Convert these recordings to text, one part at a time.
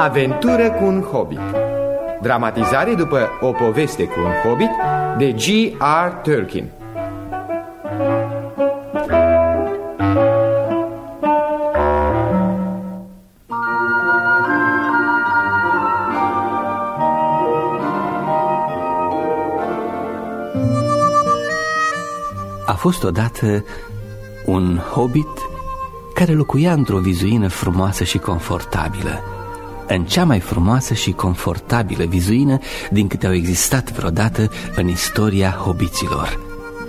aventură cu un hobbit. Dramatizare după O poveste cu un hobbit de G.R. Tolkien. A fost odată un hobbit care locuia într-o vizuină frumoasă și confortabilă, în cea mai frumoasă și confortabilă vizuină din câte au existat vreodată în istoria hobiților.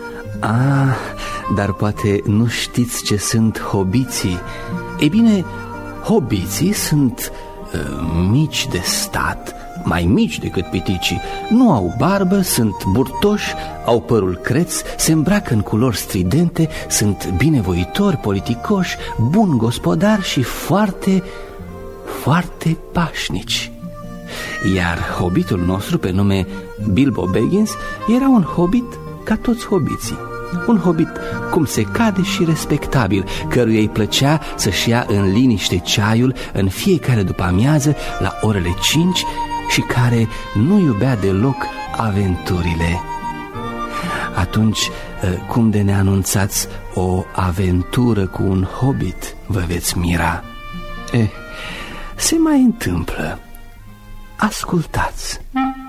Dar poate nu știți ce sunt hobiții. Ei bine, hobiții sunt mici de stat, mai mici decât piticii. Nu au barbă, sunt burtoși, au părul creț, se îmbracă în culori stridente, sunt binevoitori, politicoși, buni gospodari și foarte, foarte pașnici. Iar hobbitul nostru, pe nume Bilbo Baggins, era un hobbit ca toți hobiții. Un hobbit cum se cade și respectabil, căruia îi plăcea să-și ia în liniște ceaiul în fiecare după-amiază la orele 5 și care nu iubea deloc aventurile. Atunci, cum de neanunțați o aventură cu un hobbit, vă veți mira? Se mai întâmplă. Ascultați.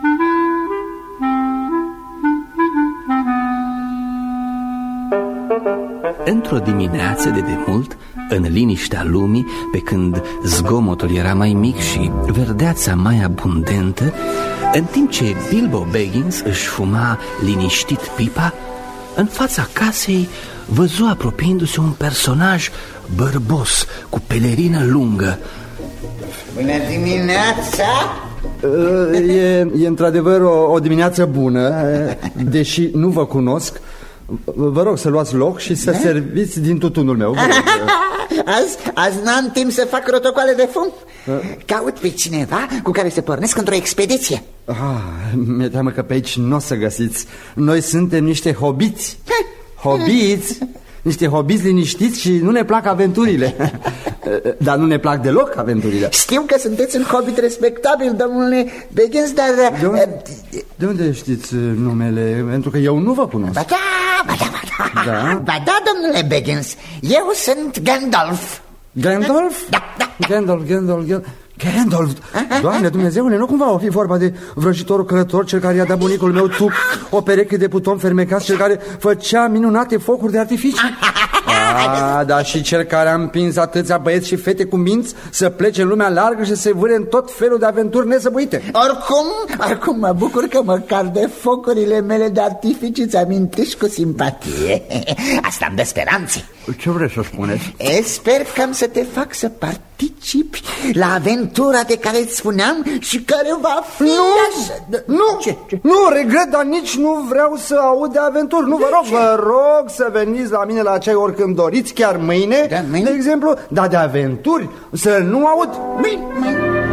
Într-o dimineață de demult, în liniștea lumii, pe când zgomotul era mai mic și verdeața mai abundentă, în timp ce Bilbo Baggins își fuma liniștit pipa, în fața casei văzu apropiindu-se un personaj bărbos, cu pelerină lungă. Bună dimineața! E într-adevăr o dimineață bună, deși nu vă cunosc. Vă rog să luați loc și să serviți din tutunul meu. Azi n-am timp să fac protocoale de fum. Caut pe cineva cu care să pornesc într-o expediție. Mi-e teamă că pe aici nu o să găsiți. Noi suntem niște hobiți. Hobiți? Niște hobiți liniștiți și nu ne plac aventurile. Dar nu ne plac deloc aventurile. Știu că sunteți un hobbit respectabil, domnule Baggins, dar... De unde știți numele? Pentru că eu nu vă cunosc. Ba da, domnule Baggins. Eu sunt Gandalf. Gandalf? Da. Gandalf, Doamne Dumnezeule, nu cumva o fi vorba de vrăjitorul călător, cel care i-a dat bunicul meu Tuc o pereche de buton fermecați, cel care făcea minunate focuri de artificii? Dar și cel care a împins atâția băieți și fete cu minți să plece în lumea largă și să se vâre în tot felul de aventuri nesăbuite. Oricum mă bucur că măcar de focurile mele de artificii îți amintești cu simpatie. Asta îmi dă speranțe. Ce vreți să spuneți? Sper că am să te fac să participi la aventura de care îți spuneam și care va fi... Nu, regret, dar nici nu vreau să aud de aventuri. Nu, vă rog să veniți la mine la ceai oricând doriți, chiar mâine, de exemplu, dar de aventuri să nu aud. Mâine.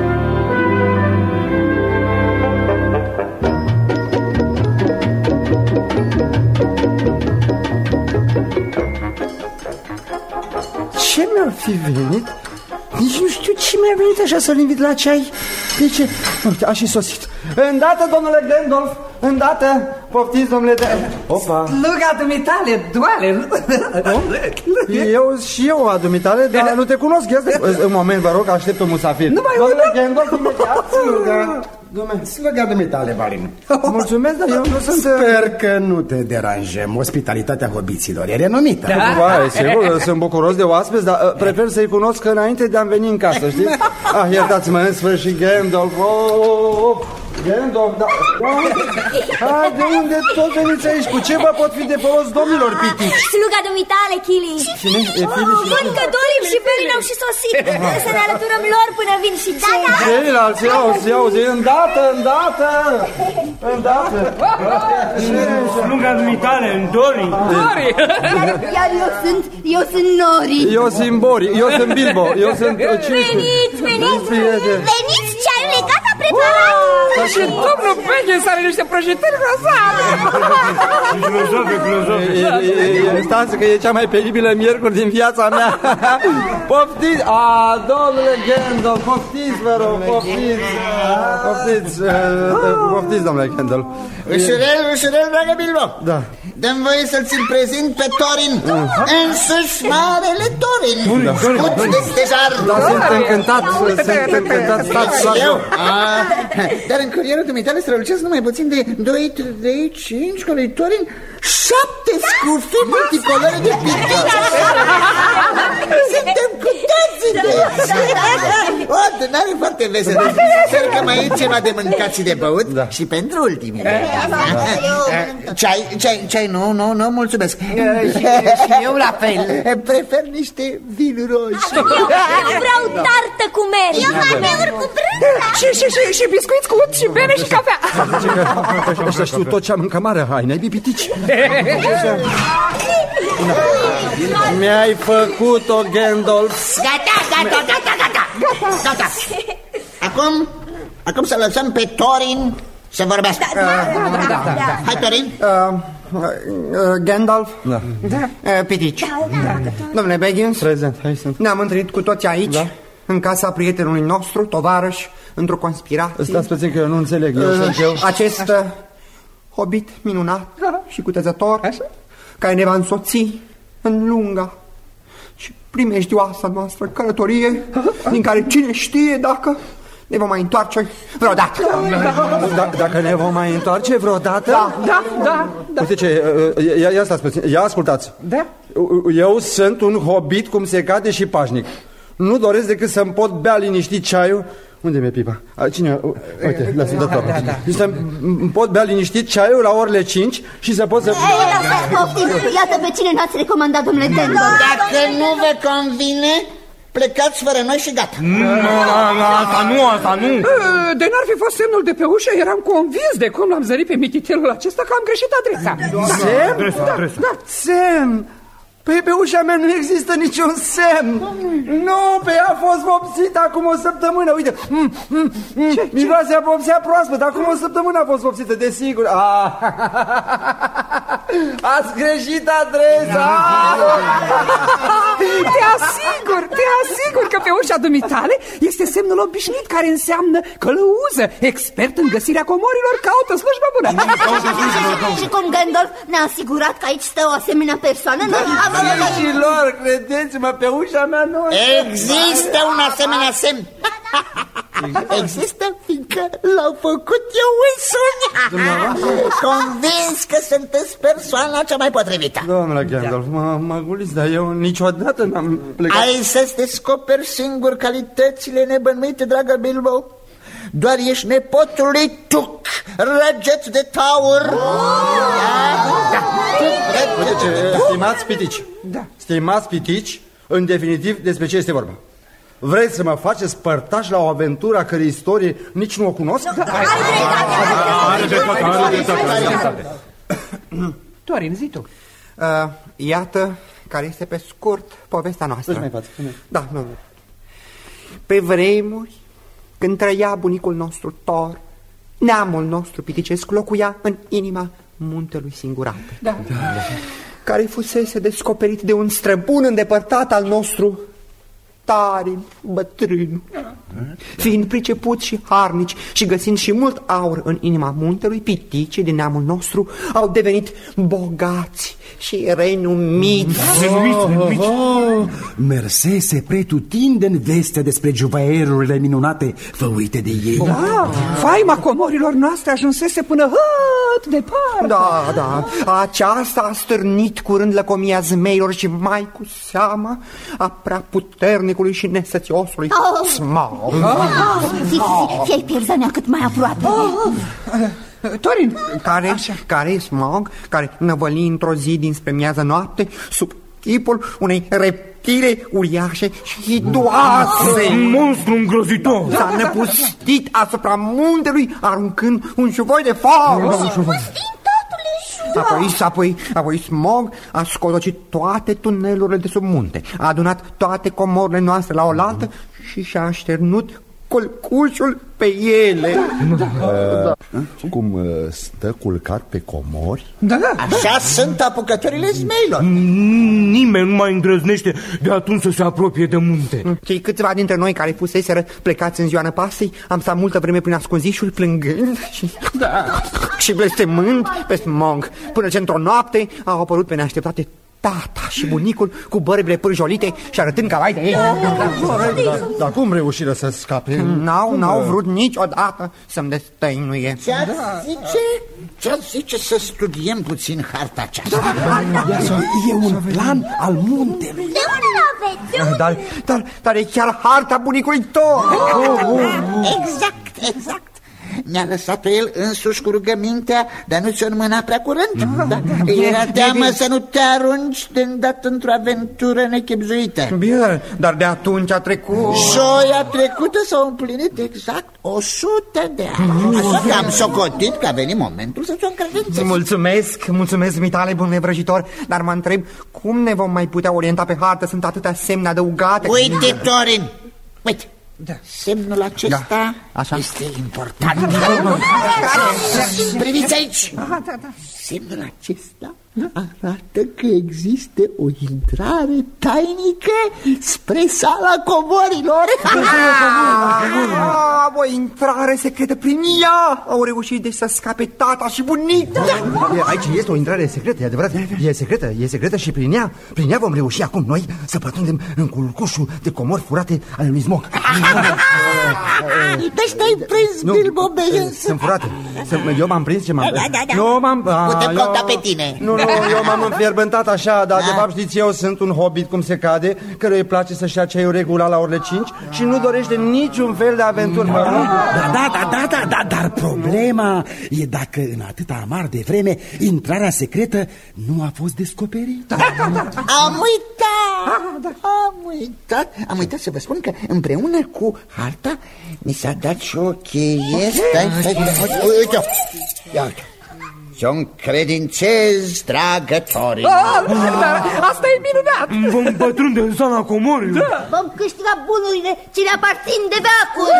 Ce mi-ar fi venit? Nici nu știu ce mi-a venit așa să-l invit la ceai. De ce? Uite, a și sosit. Îndată, domnule Gandalf, îndată. Poftiți, domnule Opa. Sluga dumitale, doale. Eu a dumitale, dar nu te cunosc. Un moment, vă rog, aștept un musafir. Domnule Gandalf, imediat. Sluga dumitale, Balin. Mulțumesc, dar eu nu sunt... Sper că nu te deranjăm. Ospitalitatea hobiților e renumită. Sigur, sunt bucuros de oaspeți, dar prefer să-i cunosc înainte de a-mi veni în casă, știți? Iertați-mă, în sfârșit, Gandalf. Gandalf, de unde tot veniți aici? Cu ce vă pot fi de folos, domnilor pitici? Sluga dumitale, Chili. Cine? Văd că Dorim și Pelin au și sosit. Să ne alăturăm lor până vin și ceilalți. Ceilalți, îndată. Sluga dumitale, Dori. Iar eu sunt Nori. Eu sunt Bori, eu sunt Bilbo. Veniți, ceaiul e gata, preparat. Și domnul Baggins are niște prăjituri grozave. Stați că e cea mai penibilă miercuri din viața mea. Poftiți! Domnule Gandalf, poftiți, vă rog, poftiți. Poftiți, domnule Gandalf. Ușurel, dragă Bilbo. Da. Dă-mi voie să-ți-l prezint pe Thorin, însuși marele Thorin. Scut de stejar. Da, sunt încântat, stați. Dar în curierul dumitale strălucesc numai puțin de 2, 3, 5 coloratori, 7 scufii multicolore de pitici. Suntem cu toții de ordinare foarte vesel. Cercăm aici ceva de mâncat și de băut și pentru ultimile. Ceai, nu, mulțumesc. Și eu la fel. Prefer niște vinuri roșii. Eu vreau tartă cu mere. Eu mameuri cu brânza. Și biscuiți cu ut și bere și cafea. Ăștia știu tot ce am în camară. Hai, n-ai pitici. Mi-ai făcut-o, Gandalf. Gata. Acum să lăsăm pe Thorin să vorbească. Hai, Thorin. Gandalf. Da. Pitici. Domnule Baggins. Prezent, hai să... Ne-am întâlnit cu toți aici, în casa prietenului nostru, tovarăș, într-o conspirație. Stați puțin că eu nu înțeleg. Acest hobbit minunat și cutezător, care ne va însoți în lunga și primejdioasa noastră călătorie, din care cine știe dacă ne vom mai întoarce vreodată. Dacă ne vom mai întoarce vreodată? Da. Uite ce, ia stați puțin, ia ascultați. Da? Eu sunt un hobbit cum se cade și pașnic. Nu doresc decât să-mi pot bea liniștit ceaiul. Unde mi-e pipa? Cine? Uite, lasă-mi dă torul. Să-mi pot bea liniștit ceaiul la orele 5 și să pot să... Iată pe cine n-ați recomandat, domnule Gandalf. Dacă nu vă convine, plecați fără noi și gata. Asta nu. De n-ar fi fost semnul de pe ușă, eram convins de cum l-am zărit pe mititelul acesta că am greșit adresa. Semn? Da, semn. Păi pe ușa mea nu există niciun semn. Nu, pe ea a fost vopsită acum o săptămână. Uite, miroase a vopsea proaspăt. Acum o săptămână a fost vopsită, desigur. Ați greșit adresa. Te asigur că pe ușa dumitale este semnul obișnuit care înseamnă călăuză. Expert în găsirea comorilor, caută slujbă bună. Și cum Gandalf ne-a asigurat că aici stă o asemenea persoană, Dragilor, credeți-mă, pe ușa mea nu... Există un asemenea semn. Există, fiindcă l-au făcut eu însumi. Convins că sunteți persoana cea mai potrivită. Domnule Gandalf, mă guliți, dar eu niciodată n-am plecat. Ai să-ți descoperi singur calitățile nebănuite, dragă Bilbo. Doar ești nepotul lui Tuc, răget de taur. Stimați pitici, stimați pitici, în definitiv despre ce este vorba? Vreți să mă faceți părtaș la o aventură a cărei istorie nici nu o cunosc? Thorin, zi tu. Iată care este pe scurt povestea noastră. Da, nu. Pe vremuri, când trăia bunicul nostru Thor, neamul nostru piticesc locuia în inima muntelui Singurate, care fusese descoperit de un străbun îndepărtat al nostru, Tarin, bătrân. Fiind pricepuți și harnici și găsind și mult aur în inima muntelui, piticii din neamul nostru au devenit bogați și renumiți. Mersese pretutindeni vestea despre juvaierurile minunate făuite de ei. Faima comorilor noastre ajunsese până hăt departe. Da, aceasta a stârnit curând lăcomia zmeilor și mai cu seamă a prea puternicului și nesățiosului Smaug. Fie-i pierzania cât mai aproape. Torin, care e Smaug, care năvăli într-o zi dinspre miază noapte sub chipul unei reptile uriașe și hidoase. Un monstru îngrozitor. S-a năpustit asupra muntelui, aruncând un șuvoi de foc. Apoi Smaug a scolocit toate tunelurile de sub munte, a adunat toate comorile noastre la oaltă și și-a așternut culcușul pe ele. Cum stă culcat pe comori? Da. Așa sunt apucătorile zmeilor. Nimeni nu mai îndrăznește de atunci să se apropie de munte. Cei câțiva dintre noi care fuseseră plecați în ziua năpastei am stat multă vreme prin ascunzișuri plângând și blestemând pe smog, până ce într-o noapte au apărut pe neașteptate tata și bunicul cu bărbile pârjolite și arătând ca vai de ei. Dar cum reușiră să scape? N-au vrut niciodată să-mi destăinuie. Ce-ar zice să studiem puțin harta aceasta? E un plan al muntelui. De unde l-aveți? Dar e chiar harta bunicului tău. Exact. Mi-a lăsat-o el însuși cu rugămintea de a nu ți-o înmâna prea curând. Era teamă să nu te arunci de îndată într-o aventură nechebzuită. Bine, dar de atunci a trecut. Joia trecută s-au împlinit exact 100 de ani. Așa că am socotit că a venit momentul să ți-o încredințezi. Mulțumesc, mitale, bun vrăjitor. Dar mă întreb, cum ne vom mai putea orienta pe hartă? Sunt atâtea semne adăugate. Uite, Torin, uite. Semnul acesta este important. Priviți aici. Semnul acesta arată că există o intrare tainică spre sala comorilor. O intrare secretă prin ea. Au reușit deci să scape tata și bunica. Aici este o intrare secretă, e adevărat. E secretă și prin ea vom reuși acum noi să pătrundem în culcușul de comori furate ale lui Smog. Deci te-ai prins, Bilbo Baggins. Sunt furate. Eu m-am prins ce m-am prins. Putem conta pe tine. Nu, eu m-am înfierbântat așa, dar de fapt știți, eu sunt un hobbit cum se cade, căruia îi place să-și ia ceaiul regulat la orele 5 și nu dorește niciun fel de aventură. Dar problema e dacă în atâta amar de vreme intrarea secretă nu a fost descoperită. Am uitat să vă spun că împreună cu harta mi s-a dat și o cheie. Stai. Uite. Și-o încredințez, dragă Torin. Asta e minunat. Vom pătrunde în sala comorilor. Vom câștiga bunurile ce ne aparțin de veacuri.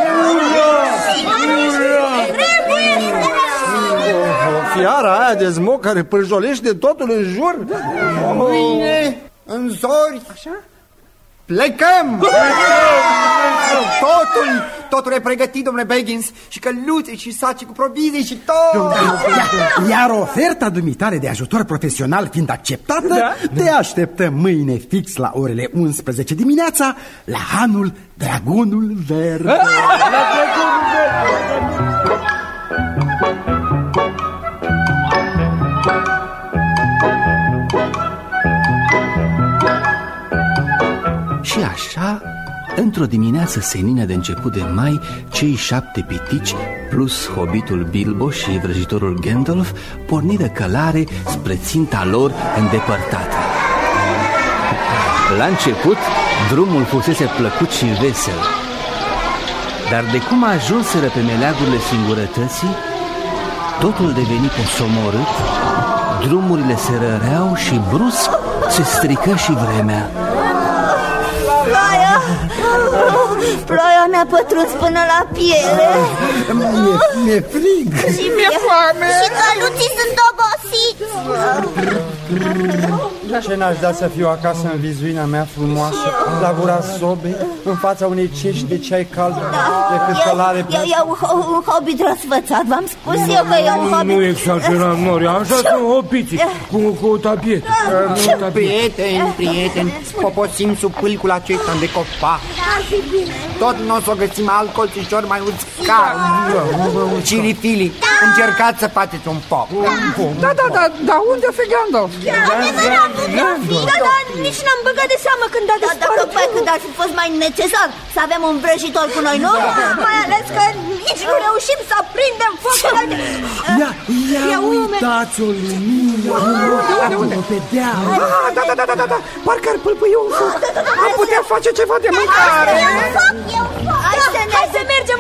Fiara aia de Smog care pârjolește totul în jur. Mâine, în zori, așa? Plecăm! Totul e pregătit, domnule Baggins. Și căluțe și saci cu provizii și tot. Iar oferta dumitale de ajutor profesional fiind acceptată, te așteptăm mâine fix la orele 11 dimineața la hanul Dragonul Verde. Și așa, într-o dimineață senină de început de mai, cei 7 pitici, plus hobitul Bilbo și vrăjitorul Gandalf, porniră călare spre ținta lor îndepărtată. La început, drumul fusese plăcut și vesel, dar de cum ajunseră pe meleagurile singurătății, totul deveni posomorât, drumurile se răreau și brusc se strică și vremea. Ploaia mi-a pătruns până la piele. Mi-e frig. Și mi-e foame. Și căluții sunt obosiți. Ce n-aș da să fiu acasă în vizuina mea frumoasă, la gura sobei, în fața unei cești de ceai cald, decât călare pe... E un hobbit răsfățat, v-am spus eu că e un hobbit. Nu exagera, Nori, așa sunt hobbiții, cu o tapietă. Prieteni, poposim sub pâlcul acesta de copac. Tot nu o să găsim alt colțișor mai uscat. Cirifili, încercați să faceți un pop. Da, unde fi Gandalf? Da, nici n-am băgat de seamă când a dispărut. Tocmai când ar fi fost mai necesar să avem un vrăjitor cu noi, nu? Mai ales că nici nu reușim să aprindem focul. Ia uitați o lumină pe deal. Da, parcă ar pâlpâi un foc. Am putea face ceva de mâncare. Hai să mergem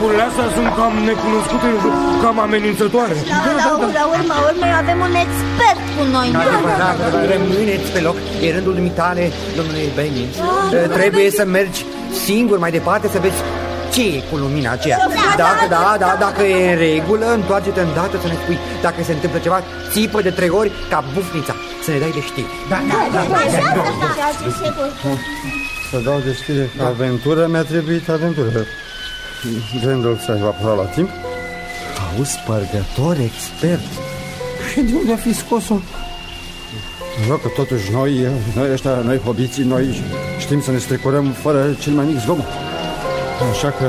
locurile astea sunt cam necunoscute, cam amenințătoare. La urma urmei avem un expert cu noi. Rămâneți pe loc, e rândul dumitale, domnule Baggins. Trebuie să mergi singur mai departe să vezi ce e cu lumina aceea. Dacă e în regulă, întoarce-te îndată să ne spui. Dacă se întâmplă ceva, țipă de 3 ori ca bufnița, să ne dai de știri. Să dau de știre aventură, mi-a trebuit aventură. Randolph s-a evaporat la timp. Auzi, spărgător expert. Și de unde a fi scos-o? Vreau că totuși noi hobiții, noi știm să ne strecurăm fără cel mai mic zgomot. Așa că...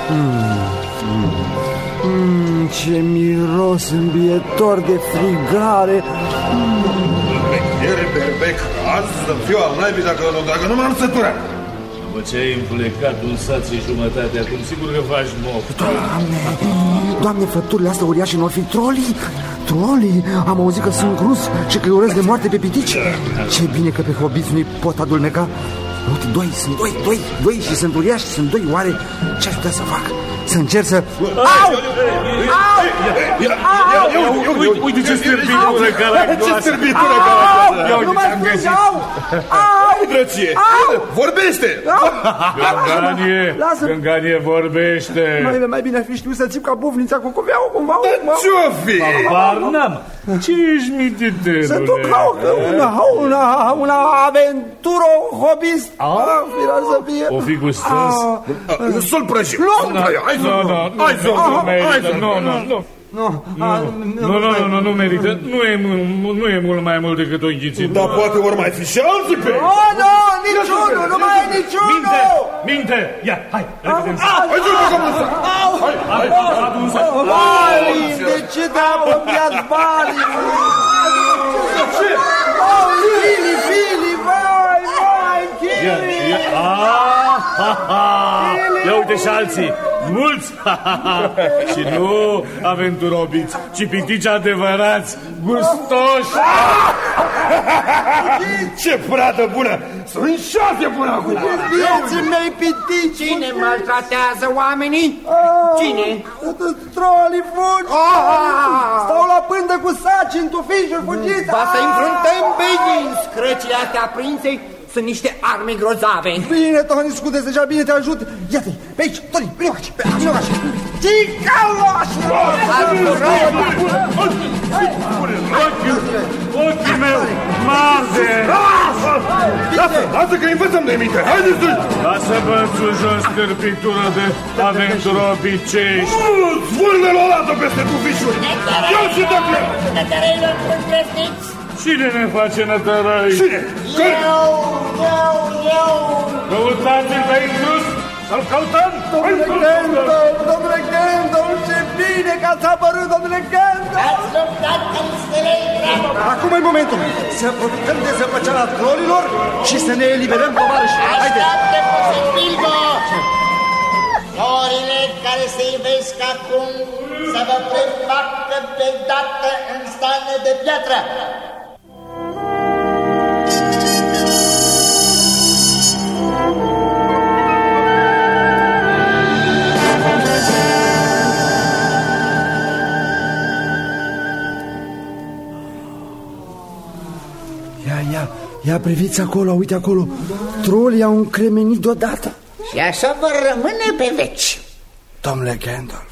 ce miros îmbietor de frigare! Domnule Berbec, azi să fiu al naibii dacă nu m-am săturat. După ce ai împlecat un sat și jumătate, acum sigur că faci moc. Doamne, făpturile astea uriașe n-or fi trolii? Trolii? Am auzit că sunt cruz și că îi urăsc de moarte pe pitici. Ce bine că pe hobiți nu-i pot adulmeca. Uite, sunt doi și sunt uriași, sunt 2. Oare ce-aș putea să fac? Să încerc să... Uite ce stârbitură caracoasă! Ce stârbitură caracoasă! Nu mai spune, drăție! Vorbește! Gânganie, vorbește! Mai bine ar fi știut să țip ca bufnița cu cuveaua cumva. Ce-o fi? Habar n-am! Ce ești mititerule? Să duc una aventură hobist. Firea să fie. O fi gustos? Să-l prăjim! Nu merită. Nu e mult mai mult decât o înghițitură. Dar poate vor mai fi și alții pe... Niciunul, nu mai e niciunul! Minte! Ia, hai, repede! Hai! Vali! De ce te-a pompiat Vali? Fili! Vai! Chili! Ia uite și alții! Mulți! Și nu aventurobiți, ci pitici adevărați, gustoși! Ce pradă bună! Sunt 6 până acum! Vieții mei pitici! Cine maltratează oamenii? Cine? Trolii fugi! Stau la pândă cu saci în tufișuri, fugiți! Va să înfruntăm Baggins! Crăcile astea aprinse sunt niște arme grozave. Bine, Tony, scuze-ți deja, bine, te ajut. Iată-i, pe aici, Tony, vino aici. Ochii meu, marde! Lasă că învățăm de minte, haideți doi! Lasă bățul jos, cârpitură de aventurobicești! Zvârle-l o dată peste tufișuri! Ia și dă-te! Nătărăilor îndrăzniți! Cine ne face nătărăi? Cine? Eu! Căutați-l pe intrus! Să-l căutăm! Domnule Gandalf, ce bine că ați apărut, domnule Gandalf! Ați luptat ca niște lei bravo! Acum e momentul să profităm de zăpăceala trolilor și să ne eliberăm tovarăși. Așteaptă puțin, Bilbo! Florile care se ivesc acum să vă prefacă pe dată în stană de piatră. Ia priviți acolo, uite acolo. Trolii au încremenit deodată. Și așa vor rămâne pe veci. Domnule Gandalf,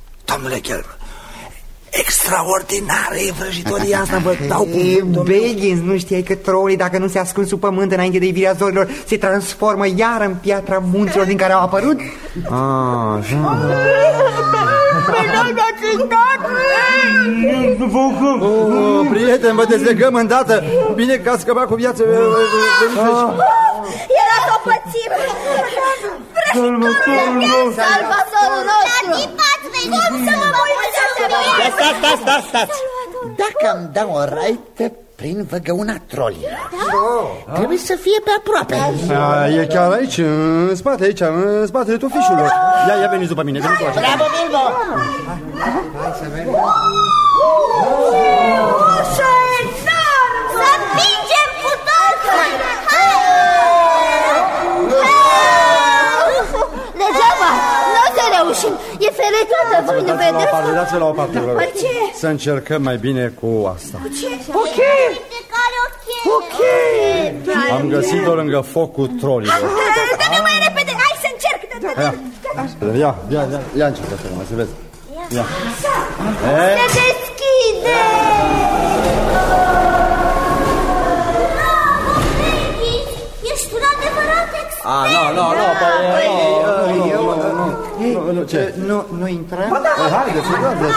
extraordinară e vrăjitoria asta, vă dau cuvântul. Baggins, nu știai că trolii, dacă nu se ascund sub pământ înainte de ivirea zorilor, se transformă iar în piatra munților din care au apărut? Așa. Prieten, vă dezlegăm îndată. Bine că ați scăpat cu viață. Era o pățire. Salvatorul nostru. Cum să mă mulțumesc? Stați. Dacă îmi dau o raită prin văgăuna trolilor, trebuie să fie pe aproape. E chiar aici, în spate, aici, în spatele tufișului. Ia veniți după mine. Bravo, Bilbo! Hai să vedem. Ușa enorm! Să împingem cu totul! Degeaba, nu o să reușim. E ferecată, voi nu vedeți? Dați-vă la o parte, vă rog. Ce? Să încercăm mai bine cu asta. Ok. Ok. Am găsit-o lângă focul trolilor. Dă-ne mai repede, hai să încerc. Ia încercă, să vezi. Se deschide. Ești un adevărat expert. Nu intrăm? Haideți,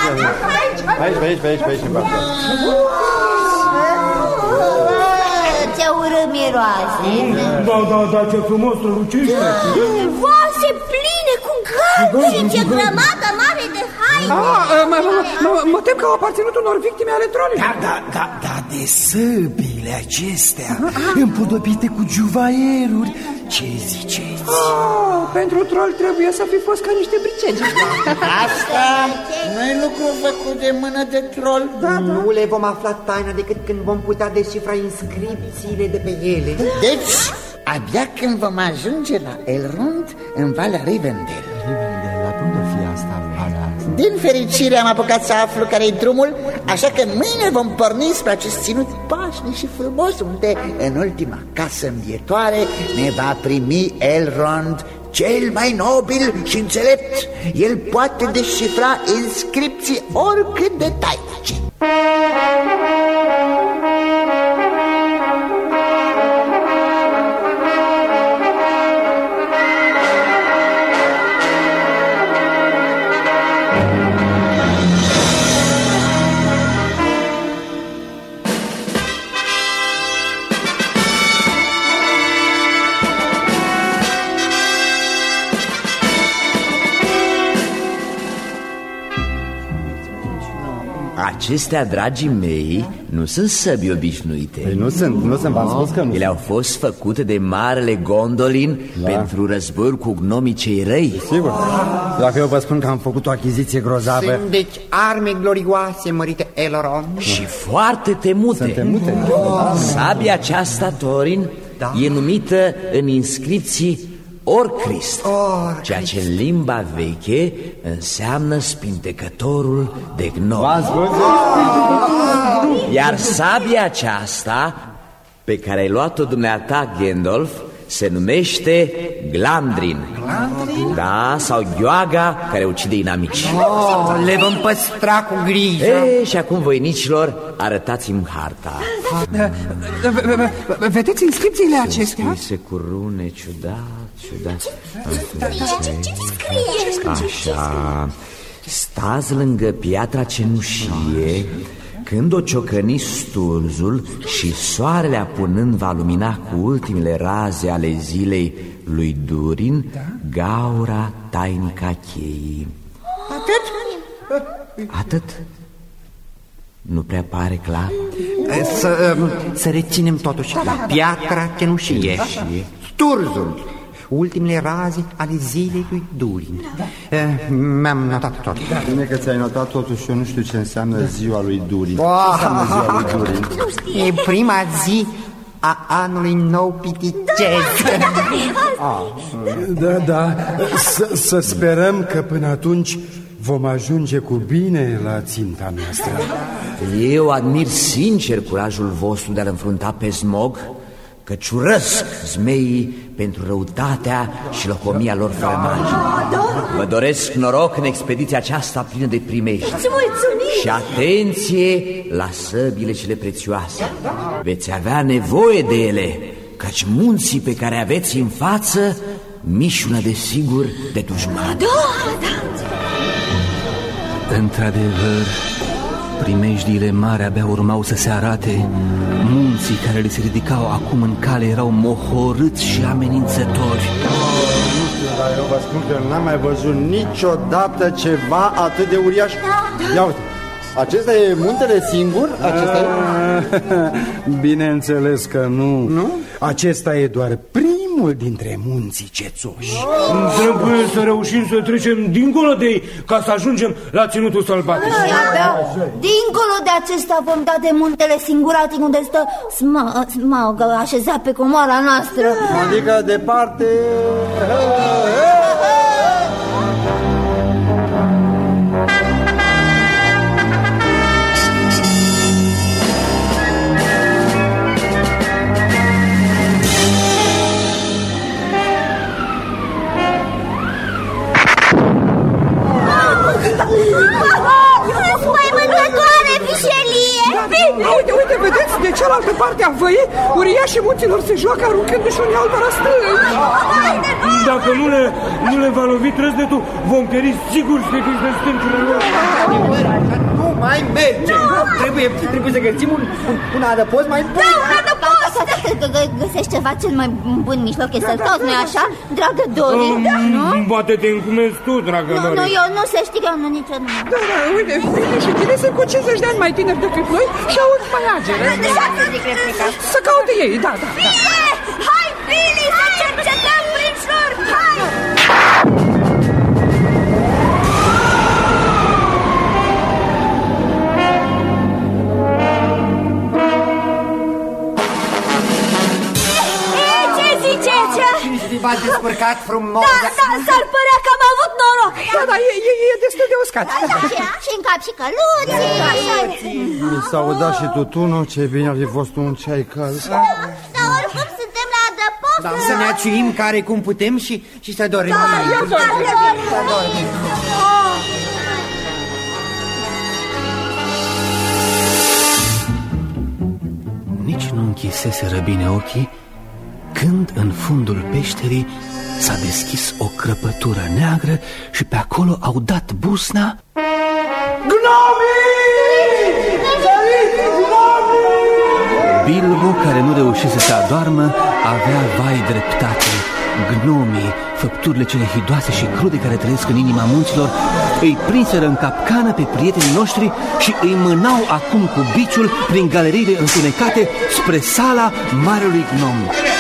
aici. Ce urât miroase. Da, ce frumos strălucește. Vase pline cu gărzi și ce grămadă mare de haine. Mă tem că au aparținut unor victime ale trolilor. Da, de săbile acestea împodobite cu juvaieruri. Ce ziceți? Pentru troll trebuie să fi fost ca niște bricegi. Asta nu-i lucru făcut de mână de troll. Nu le vom afla taina decât când vom putea descifra inscripțiile de pe ele. Deci, abia când vom ajunge la Elrond, în Valea Rivendell. Dar unde fi asta, Valea? Din fericire am apucat să aflu care-i drumul, așa că mâine vom porni spre acest ținut pașnic și frumos, unde, în ultima casă învietoare, ne va primi Elrond, cel mai nobil și înțelept. El poate descifra inscripții oricât de tainice. Acestea, dragii mei, nu sunt săbi obișnuite. Păi nu sunt, v-am spus că nu. Ele au fost făcute de marele Gondolin pentru războiul cu gnomii cei răi. Sigur. Dacă eu vă spun că am făcut o achiziție grozavă. Sunt deci arme glorioase, mărite Elrond. Și foarte temute. Sunt temute. Sabia aceasta, Thorin, e numită în inscripții Orcrist, ceea ce în limba veche înseamnă spintecătorul de gnomi. Iar sabia aceasta, pe care ai luat-o dumneata, Gandalf, se numește Glamdrin. Da, sau gheoaga care ucide inamici. Le vom păstra cu grijă. Și acum, voinicilor, arătați-mi harta. Vedeți inscripțiile acestea? Scrise cu rune ciudat. Ce scrie? Așa. Stați lângă piatra cenușie. Când o ciocăni sturzul și soarele apunând va lumina cu ultimele raze ale zilei lui Durin gaura tainica cheii. Atât? Nu prea pare clar? Să reținem totuși piatra cenușie, sturzul, ultimele raze ale zilei lui Durin. Mi-am notat tot. Bine că ți-ai notat totuși, eu nu știu ce înseamnă ziua lui Durin. Ce înseamnă ziua lui Durin? E prima zi a anului nou piticesc. Da, să sperăm că până atunci vom ajunge cu bine la ținta noastră. Eu admir sincer curajul vostru de a-l înfrunta pe Smog, căci urăsc zmeii pentru răutatea și locomia lor fără margine. Vă doresc noroc în expediția aceasta plină de primești. Și atenție la săbile cele prețioase. Veți avea nevoie de ele, căci munții pe care aveți în față mișună de sigur de dușmani. Într-adevăr, primejdiile mari abia urmau să se arate. Munții care le se ridicau acum în cale erau mohorâți și amenințători. Nu știu, dar eu vă spun că n-am mai văzut niciodată ceva atât de uriaș. Ia uite, acesta e muntele singur? Acesta e? Bineînțeles că nu. Acesta e doar primul dintre munții cețoși. Trebuie să reușim să trecem dincolo de ei ca să ajungem la ținutul sălbatic. Dincolo de acesta vom da de muntele singuratic unde stă Smaug așezat pe comoara noastră. Adică departe. cealaltă parte a văii, uriașii munților se joacă aruncându-și unii altora stângi. Dacă nu le va lovi trăsnetul, vom pieri sigur spietiți de stâncile lor. Nu mai merge. Trebuie să găsim un adăpost mai bun. Da, un adăpost! Găsești ceva cel mai bun mijloc, e să-l cauți, nu-i așa, dragă Dori? Poate te încumezi tu, dragă Dori. Nu, eu nu se știe, eu nu nici nu. Da, uite, și tine sunt cu 50 de ani mai tineri decât noi și au managere. Să caute ei, da. Hai, Billy, să cercetăm prin jur, hai! V-a descurcat frumos. Da, s-ar părea că am avut noroc. Da, e destul de uscat. Și în cap și căluții. Mi s-a udat și tutunul, ce bine ar fi fost un ceai cald. Da, oricum suntem la adăpost. Da, să ne aciuim care cum putem și să dormim. Nici nu închiseseră bine ochii când în fundul peșterii s-a deschis o crăpătură neagră și pe acolo au dat busna Bilbo, care nu reușise să adoarmă, avea vai dreptate. Gnomii, făpturile cele hidoase și crude care trăiesc în inima munților, îi prinseră în capcană pe prietenii noștri și îi mânau acum cu biciul prin galeriile întunecate spre sala Marelui Gnom.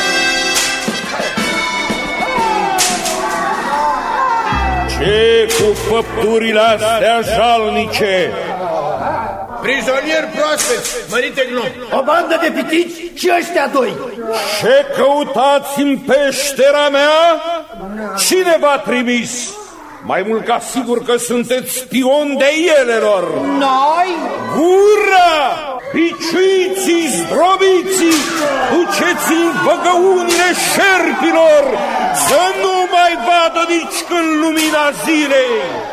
Ce cu făpturile astea jalnice? Prizonieri proaspeți, mărinte Gnom. O bandă de pitici și ăștia doi. Ce căutați în peștera mea? Cine v-a trimis? Mai mult ca sigur că sunteți spioni de elelor. Noi? Gura! Piciuiții, zdrobiții, duceți-i în văgăunile șerpilor, să nu mai vadă nici când lumina zilei.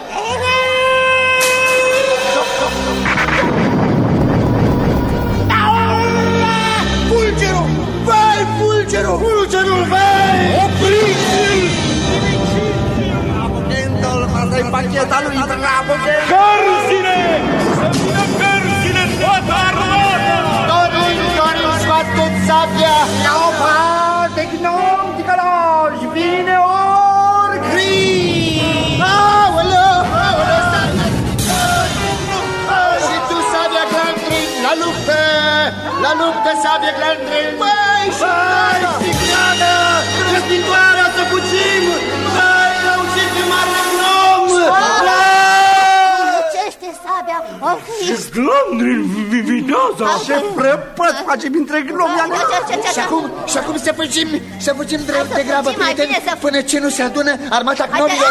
Fulgerul! Vai, Fulgerul! Fulgerul, vai! Opriți-l! Asta-i pacheta lui Dragoge! Cărzile! Să vină cărzile, toată armata! Dorin, scoate-ți sabia! La o parte, Gnom, ticăloși, vine ori gri! Aoleu! Și tu, sabia Glandrin, la luptă! La luptă, sabia Glandrin! Băi, sticleană! Răspintoarea să fucim! Băi, reușit pe mare Gnom! Lucește sabia, Și Glandrin, viteaza! Ce prăpăt facem între gnomi! Și acum să fugim de grabă, prieteni, până ce nu se adună armata gnomilor!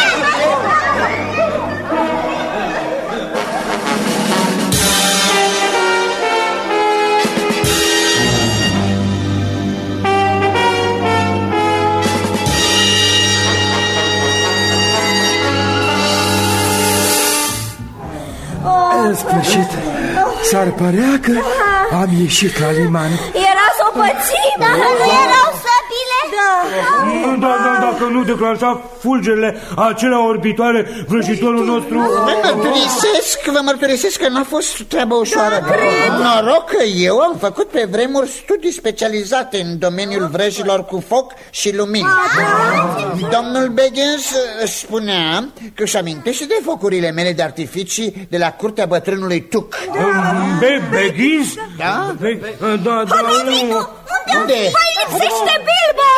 În sfârșit, s-ar părea că am ieșit la liman. Era să o pățim, nu erau săbile? Da, dacă nu declanșa fulgerile acelea orbitoare, vrăjitorul nostru... Vă mărturisesc că n-a fost treabă ușoară. Noroc că eu am făcut pe vremuri studii specializate în domeniul vrăjilor cu foc și lumină. Domnul Baggins spunea că își amintește de focurile mele de artificii de la curtea bătrânului Tuc. Baggins? Da? Da, unde? Mai lipsește Bilbo!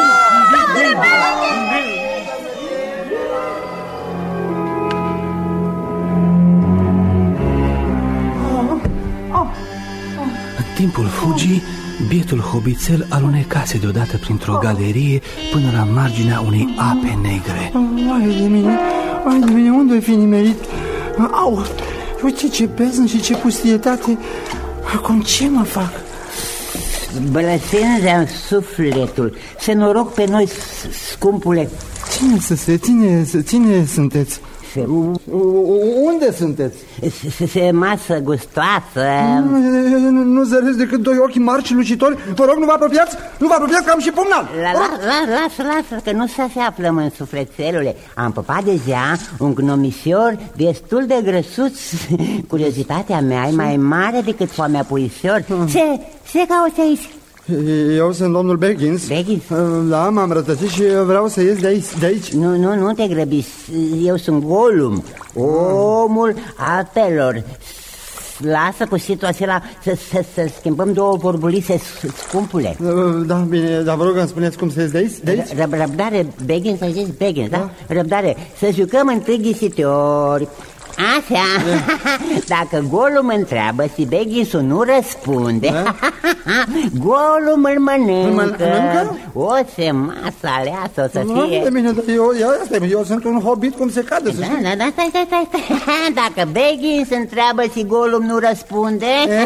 În timpul fugii, bietul hobițel alunecase deodată printr-o galerie până la marginea unei ape negre. Ai de mine, unde-o fi nimerit? Au, uite ce beznă și ce pustietate. Acum ce mă fac? Blățenerea-mi sufletul. Se noroc pe noi, scumpule. Cine sunteți? Unde sunteți? Se masă gustoasă. Nu zăresc decât doi ochi mari și lucitori. Vă rog, nu vă apropiați, că am și pumnal. Lasă, că nu se află în sufletelule. Am păpat deja un gnomișor destul de grăsuț. Curiozitatea mea e mai mare decât foamea puișor. Ce cauți aici? Eu sunt domnul Baggins. Da, m-am rătăcit și vreau să ies de aici. Nu te grăbi. Eu sunt Gollum, omul apelor. Lasă cu situația să schimbăm două vorbulițe, scumpule. Da, bine, dar vă rog, îmi spuneți cum să ies de aici? Răbdare, Baggins, ai zis Baggins, da? Răbdare, să jucăm întâi ghicitori. Așa, dacă Gollum întreabă și Baggins-ul nu răspunde, Gollum îl mănâncă. O ce masă aleasă o să fie. De mine, eu sunt un hobbit cum se cade. Da, stai. Dacă Baggins întreabă și Gollum nu răspunde,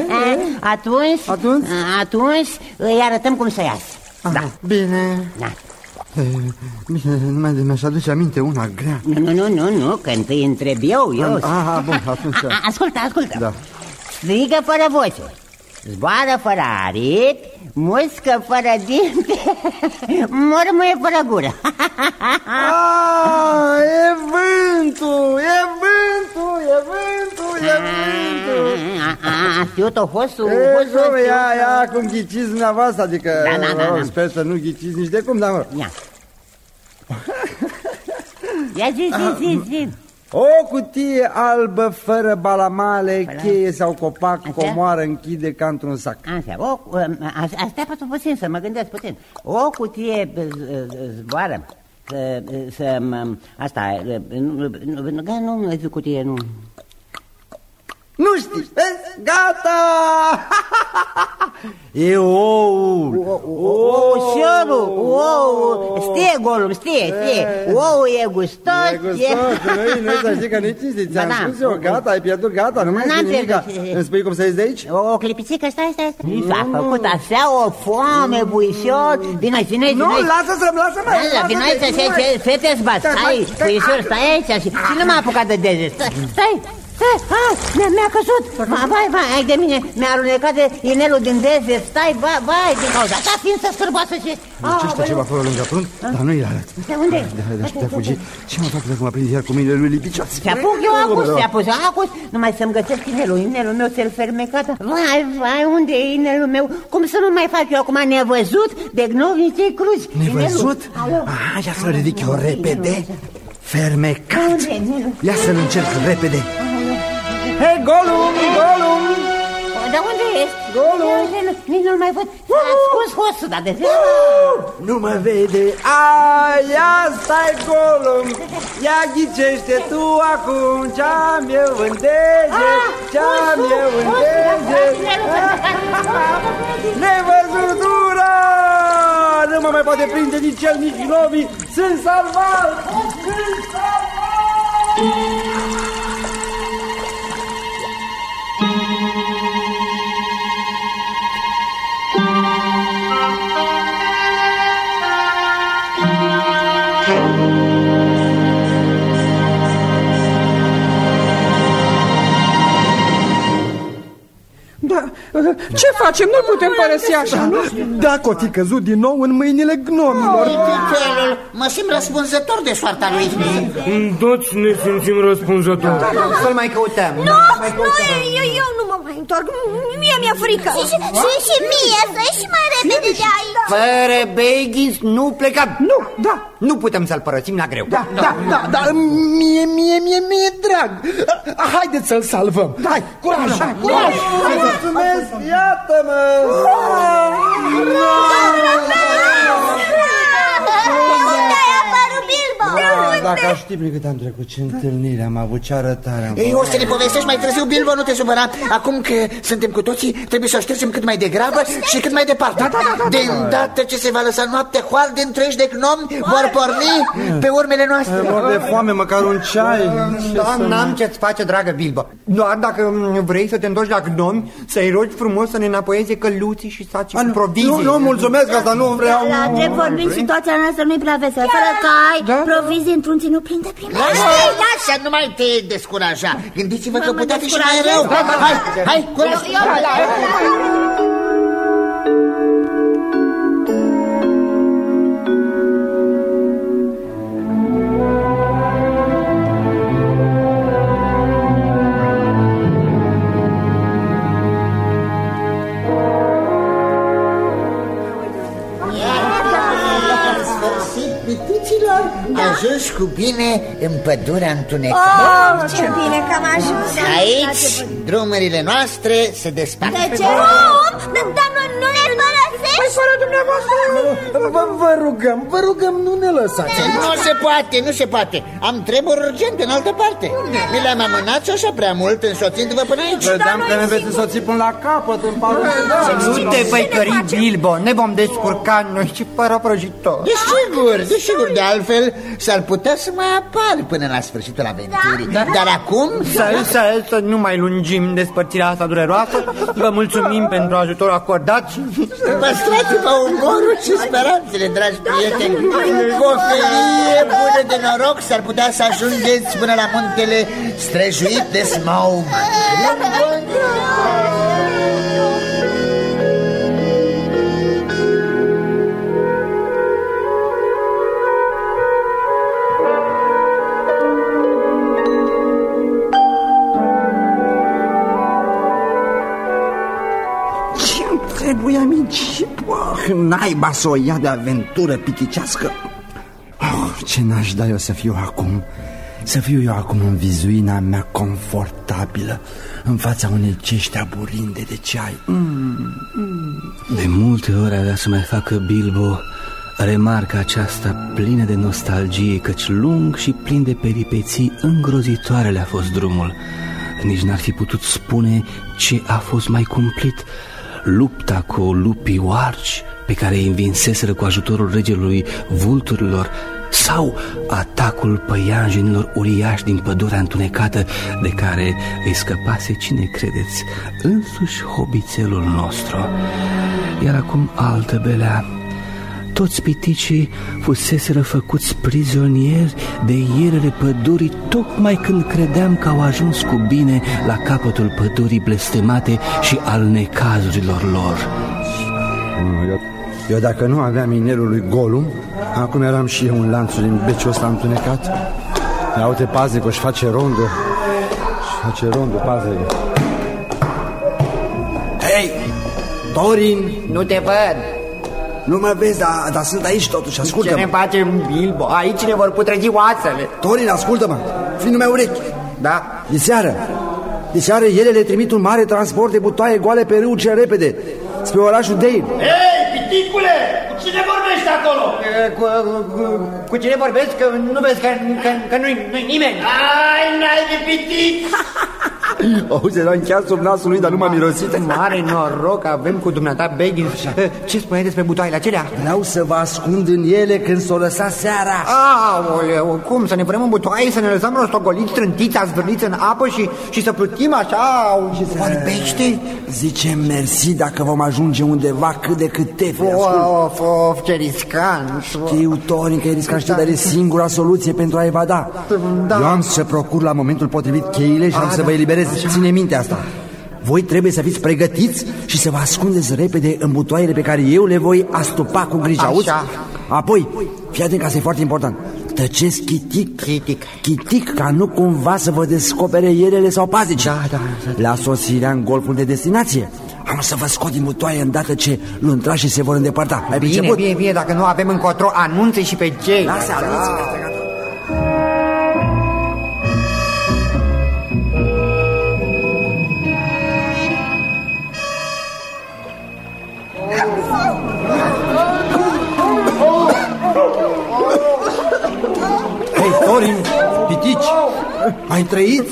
atunci îi arătăm cum să iasă. Da. Bine. Da. Numai de mi-aș aduce aminte una grea. Nu, că întâi întreb eu. Bun, atunci. Ascultă. Da. Strigă fără voce, zboară fără aripi, muscă fără dinți, mormăie fără gură. E vântul. A știut-o hostul. Ia, cum ghiciți dumneavoastră, adică sper să nu ghiciți nici de cum, dar mă. Ia zi. O cutie albă fără balamale, cheie sau copac, comoară închide ca într-un sac. Așa, astea puțin, să mă gândesc puțin. O cutie zboară. Asta, nu zic cutie, nu. Nu știi, vezi? Gata! E oul. Știe Gollum, știe. Oul e gustos. Nu să știi că nu-i cinstit. Ți-am spus eu, gata, ai pierdut, gata, nu mai știi nimica. Îmi spui cum să ies de aici? O clipicică, stai. S-a făcut așa o foame, buișor. Vino aici. Nu, lasă-mă. Vino aici, fete-ți bat. Stai, buișor, stai aici și nu m-a apucat de deget. Stai. Mi-a căzut. Vai, ai de mine. Mi-a alunecat de inelul din deget. Stai, vai, din cauza ta fiind să scârboasă și... Zicește ceva acolo lângă prunc, dar nu-i arăt. De unde? Te-a fugit. Ce mă fac dacă mă prind iar cu mâinile lui lipicioase? Te-apuc eu acus. Numai să-mi găsesc inelul meu cel fermecat. Vai, unde e inelul meu? Cum să nu mai fac eu acum nevăzut de gnovnicei cruzi? Nevăzut? Ia să-l ridic eu repede. Fermecat. Ia să-l încerc repede. Hei, Gollum! De unde ești? Gollum! Nici nu-l mai văd. S-a ascuns hostul, dar de ziua. Nu mă vede. Ia stai, Gollum. Ia ghicește tu acum ce-am eu în deget. Nevăzutura! Nu mă mai poate prinde nici el, nici gnomii. Sunt salvat! Ce facem? Nu putem părăsi așa, nu? Dacă o fi căzut din nou în mâinile gnomilor. Mă simt răspunzător de soarta lui. Toți ne simțim răspunzători. Să-l mai căutăm. Eu nu mă mai întorc. Mie mi-e frică. Și mie, să ieși mai repede de aici. Fără Baggins nu plecăm. Nu putem să-l părăsim la greu. Da, mie drag. Haideți să-l salvăm. Hai, curaj. Mulțumesc, iată-mă! Dacă aș ști cât am trecut, ce întâlnire am avut, ce arătare am avut. O să ne povestești mai târziu, Bilbo, nu te supăra. Acum că suntem cu toții, trebuie să o ștergem cât mai degrabă și cât mai departe. De îndată ce se va lăsa noapte, hoalde întregi de gnomi vor porni pe urmele noastre. Mor de foame, măcar un ceai. N-am ce-ți face, dragă Bilbo. Doar dacă vrei să te întorci la gnomi, să-i rogi frumos să ne înapoieze căluții și saci cu provizii. Nu, mulțumesc, asta nu vreau. La drept vorbind, situația noastră nu-i prea veselă. Fără cai, provizii într-un părinții nu prinde primul. Lasă, nu mai te descuraja. Gândiți-vă că putea fi și mai rău. Hai, curaj! Ajuns cu bine în pădurea întunecată. Oh, ce bine că am ajuns. Aici drumurile noastre se despart. De ce? Dar nu ne părăsești? Păi fără dumneavoastră. Vă rugăm, nu ne lăsați. Nu se poate. Am treburi urgente în altă parte. Mi le-am amânat și așa prea mult, însoțindu-vă până aici. Vedeam că ne veți însoți până la capăt în Nu te văicări, Bilbo, ne vom descurca noi și fără prăjitor. Desigur, de altfel s-ar putea să mai apar până la sfârșitul aventurii. Dar acum... Să nu mai lungim despărțirea asta dureroasă. Vă mulțumim pentru ajutorul acordat. Păstrați-vă umorul și speranțele, dragi prieteni. Cu o felie bună de noroc s-ar putea să ajungeți până la muntele străjuit de Smaug. Trebuie amici. Naiba să o ia de aventură piticească. Ce n-aș da eu să fiu acum. Să fiu eu acum în vizuina mea confortabilă, în fața unei cești aburinde de ceai. De multe ori avea să mai facă Bilbo remarca aceasta plină de nostalgie, căci lung și plin de peripeții îngrozitoare le-a fost drumul. Nici n-ar fi putut spune ce a fost mai cumplit: lupta cu lupii oarci pe care îi învinseseră cu ajutorul regelui vulturilor, sau atacul păianjenilor uriași din pădurea întunecată de care îi scăpase, cine credeți, însuși hobițelul nostru. Iar acum altă belea: toți piticii fuseseră făcuți prizonieri de ierele pădurii, tocmai când credeam că au ajuns cu bine la capătul pădurii blestemate și al necazurilor lor. Eu dacă nu aveam minerul lui Gollum, acum eram și eu un lanțul în beciul ăsta întunecat. Ia uite, paznică, își face rondul. Paznică. Hei, Thorin! Nu te văd. Nu mă vezi, dar sunt aici totuși, ascultă-mă. Ce ne facem, Bilbo? Aici ne vor putrezi oasele. Thorin, ascultă-mă, fii numai urechi. Da. Diseară elele trimit un mare transport de butoaie goale pe râu cel repede, spre orașul Dale. Hei, piticule, cu cine vorbești acolo? Cu cine vorbesc? Că nu vezi că nu-i nimeni. Ai, n-ai de pitic. Auzi, eram chiar sub nasul lui, dar nu m-a mirosit. Mare noroc avem cu dumneata Baggins. Ce spuneai despre butoaiele acelea? Vreau să vă ascund în ele când s-o lăsa seara. Aoleu, cum? Să ne punem în butoaie, să ne lăsăm rostogoliți, trântiți, azvârliți în apă și să plutim așa? Vorbește? Zice mersi dacă vom ajunge undeva cât de cât tefe. Of, ce riscant. Știu, Thorin, că e riscant, știu, dar e singura soluție pentru a evada. Eu am să procur la momentul potrivit cheile și am să vă eliberez. Ține minte asta. Voi trebuie să fiți pregătiți și să vă ascundeți repede în butoaiele pe care eu le voi astupa cu grijă, auzi? Apoi, fii atent că asta e foarte important. Tăceți chitic, ca nu cumva să vă descopere elele sau pazici. Da. La sosirea în golful de destinație am să vă scot din butoaie îndată ce luntrașii se vor îndepărta. Bine, dacă nu avem încotro, anunță și pe cei. Lasă, anunță. Hei, Thorin, pitici, ai trăit?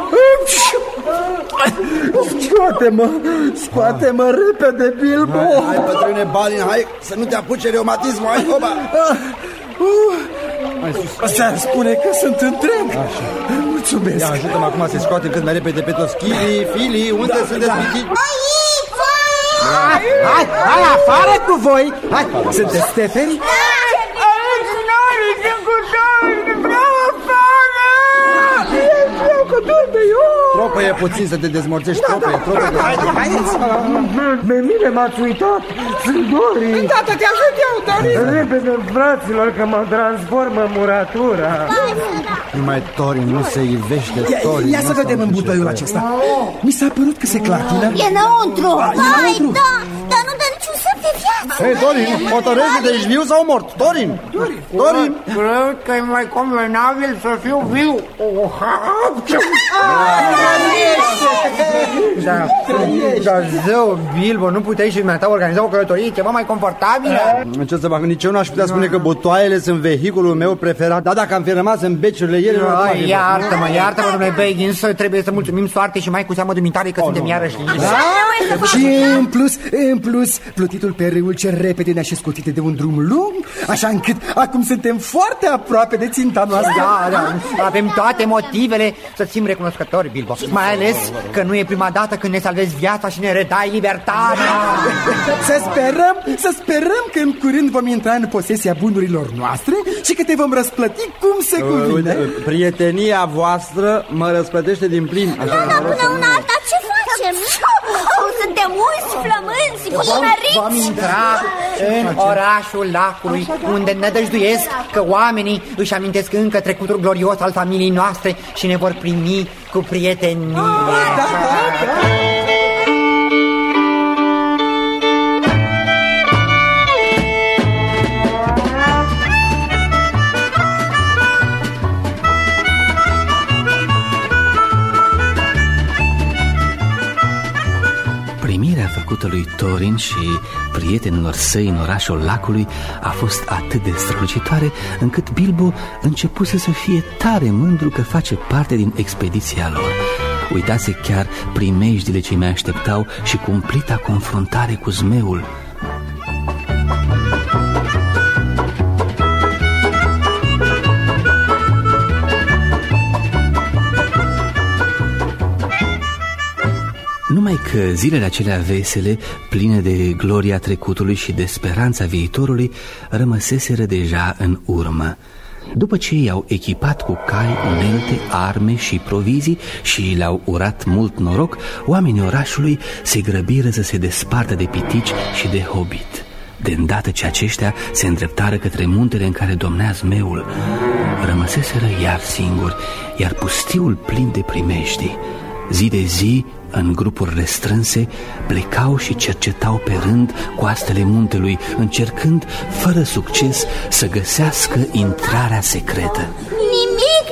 Scoate-mă repede, Bilbo. Hai, bătrâne Balin, hai, să nu te apuce reumatismul, hai, hoba. Să spune că sunt întreg. Mulțumesc. Ia, ajută-mă acum să scoate cât mai repede pe toți. Fili, unde sunteți, pitici? Hai, afară cu voi. Hai, sunteți steferi? Noi sunt cu noi, vreau Trebuie puțin să te dezmorțești. Haideți! Pe mine m-ați uitat. Sunt Dorin. Tată, te ajut eu, Dorin. Repede, fraților, că mă transformă muratura. Numai Torin nu se ivește. Torin. Ia să vedem în butoiul acesta. Mi s-a părut că se clatină. E înăuntru. Hai, da, dar nu dă niciun semn de viață. Hei, Torin, hotărăște de ești viu sau mort. Torin. Cred că e mai convenabil să fiu viu. Dar zău, Bilbo, nu puteai și dumneata organiza o călătorie ceva mai confortabilă? Ce să fac, nici eu n-aș putea spune că butoaiele sunt vehiculul meu preferat. Dar dacă am fi rămas în beciurile ieri... Iartă-mă, domnule Baggins, trebuie să mulțumim soarte și mai cu seamă dumitare că suntem iarăși liniști. Și în plus, plutitul pe râul ce repede ne-a și scutit de un drum lung, așa încât acum suntem foarte aproape de ținta noastră. Da, avem toate motivele să fim recunoscători, Bilbo. Mai ales că nu e prima dată când ne salvezi viața și ne redai libertatea. Să sperăm că în curând vom intra în posesia bunurilor noastre și că te vom răsplăti cum se cuvine. Prietenia voastră mă răsplătește din plin. Până una alta, ce facem? Suntem mulți flămânzi, pămăriți. Vom intra în orașul lacului, unde nădăjduiesc că oamenii își amintesc încă trecutul glorios al familiei noastre și ne vor primi cu prietenie. Primirea făcută lui Thorin și prietenilor săi în orașul lacului a fost atât de strălucitoare încât Bilbo începuse să fie tare mândru că face parte din expediția lor. Uitase chiar primejdile ce mai așteptau și cumplita confruntare cu zmeul. Numai că zilele acelea vesele, pline de gloria trecutului și de speranța viitorului, rămăseseră deja în urmă. După ce i-au echipat cu cai, unelte, arme și provizii și le-au urat mult noroc, oamenii orașului se grăbiră să se despartă de pitici și de hobbit. De îndată ce aceștia se îndreptară către muntele în care domnea zmeul, rămăseseră iar singuri, iar pustiul plin de primejdii. Zi de zi, în grupuri restrânse, plecau și cercetau pe rând coastele muntelui, încercând, fără succes, să găsească intrarea secretă. Nimic.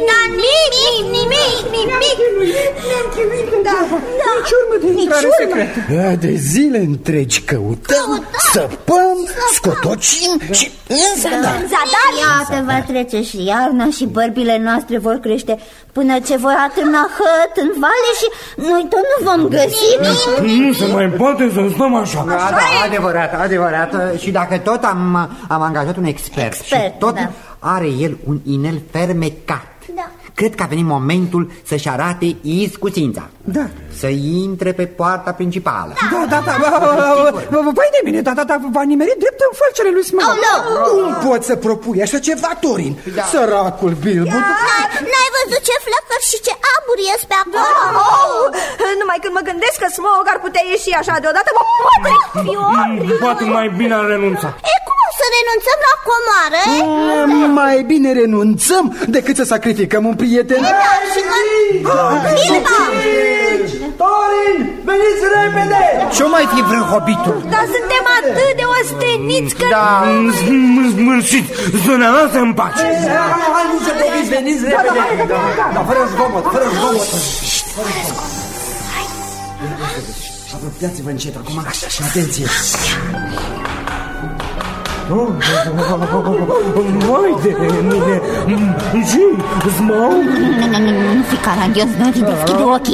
Nici urmă de intrare secretă. De zile întregi căutăm, săpăm, scotocim și în zadar. Iată, va trece și iarna și bărbile noastre vor crește până ce vor atârna hăt în vale și noi tot nu vom găsi nimic. Nu se mai poate să stăm așa. Adevărat. Și dacă tot am angajat un expert și tot are el un inel fermecat, cred că a venit momentul să-și arate iscusința. Da. Să intre pe poarta principală. Da. Vai de mine, v-a nimerit drept în falcele lui Smaug. Cum poți să propui așa ceva, Thorin? Săracul Bilbo. N-ai văzut ce flăcări și ce aburi ies pe acolo? Numai când mă gândesc că Smaug ar putea ieși așa deodată, mă trec fiori. Poate mai bine ar renunța. Cum să renunțăm la comoară? Mai bine renunțăm decât să sacrificăm un prieten. Torin, veniți repede! Ce-o mai fi vreun hobbitul? Dar suntem atât de osteniți că... Smârșit, să ne lasă în pace. Hai, veniți repede! Dar fără zgomot. Apropiați-vă încet acum. Așa, atenție! Vai de mine! Și Smaug? Nu fi caragios, Nodi, deschide ochii.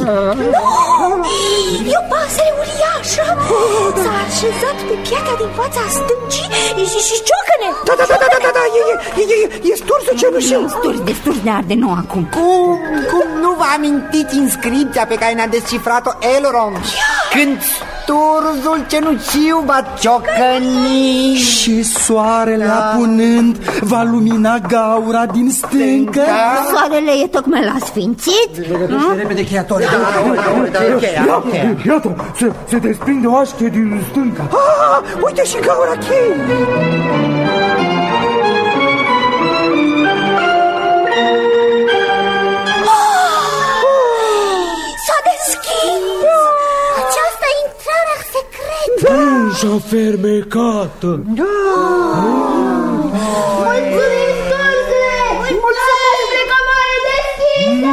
E o pasăre uriașă. S-a așezat pe piața din fața stâncii și ciocăne. Da, e stursul cenușiu. Sturs de arde nou acum. Cum nu vă amintiți inscripția pe care ne-a descifrat-o Elrond? Când turzul cenușiu va ciocăni. Și soarele apunând va lumina gaura din stâncă. Soarele e tocmai la sfințit. Repede cheiatoare. Iată, se desprinde o așche din stânca. Uite și gaura cheii. S-a deschis. Aceasta e intrarea secretă. Ușa fermecată. Mulțumim, Turzule! Mulțumim de comoare deschisă!